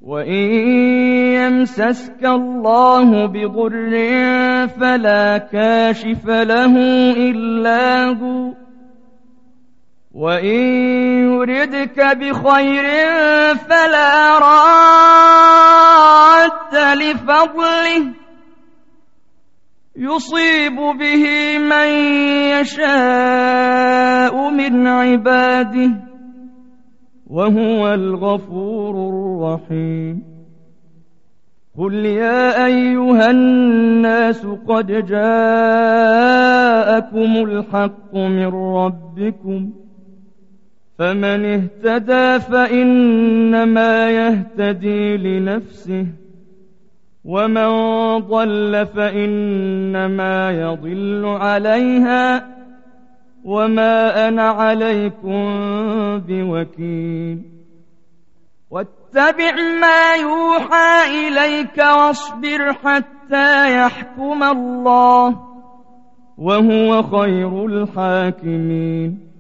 وإن يمسسك الله بضر فلا كاشف له إلا هو وإن يردك بخير فلا راد لفضله يصيب به من يشاء من عباده وهو الغفور الرحيم قل يا أيها الناس قد جاءكم الحق من ربكم فمن اهتدى فإنما يهتدي لنفسه ومن ضل فإنما يضل عليها وما أنا عليكم بوكيل واتبع ما يوحى إليك واصبر حتى يحكم الله وهو خير الحاكمين